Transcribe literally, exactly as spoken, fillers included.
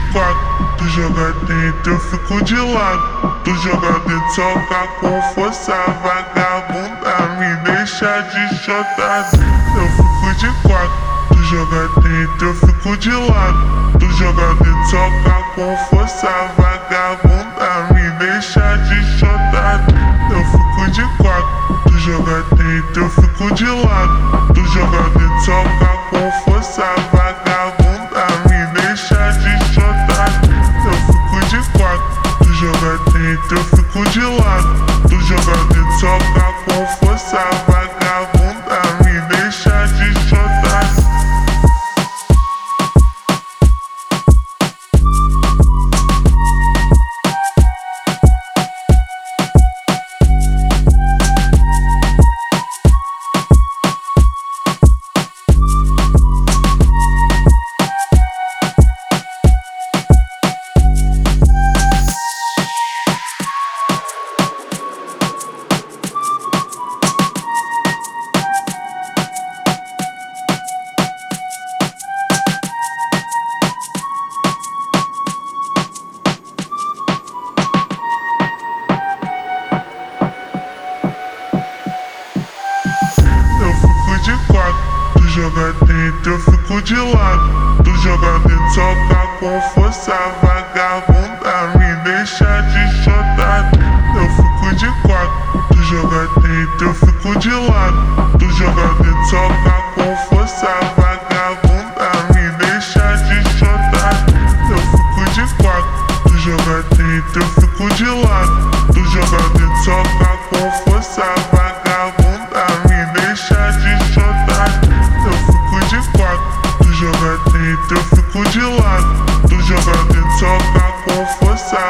quatro, tu joga dentro, eu fico de lado. Tu joga dentro, soca com força, vagabunda, me deixa de chotado. Eu fico de quatro, tu joga dentro, eu fico de lado. Tu joga dentro, soca com força, vagabunda, me deixa de chotado. Eu fico de quatro, tu joga dentro, eu fico de lado. Tu joga dentro, soca com força, vagabunda, me deixa de chotado. Eu fico de quatro, tu joga dentro, eu fico de lado. Tu joga dentro, soca com força, vagabunda, me deixa de chotado. De quatro, tu joga dentro, eu fico de lado. Tu joga dentro, soca com força, vagabunda, me deixa de chotado. Eu fico de quatro, tu joga dentro, eu fico de lado. Tu joga dentro, soca com força, vagabunda, me deixa de chotado. Eu fico de quatro, tu joga dentro, eu fico de lado. Tu joga dentro, soca com força, vagabunda, me deixa de chotado. Eu fico de quatro, tu joga dentro, eu fico de lado. Tu joga dentro, soca com força,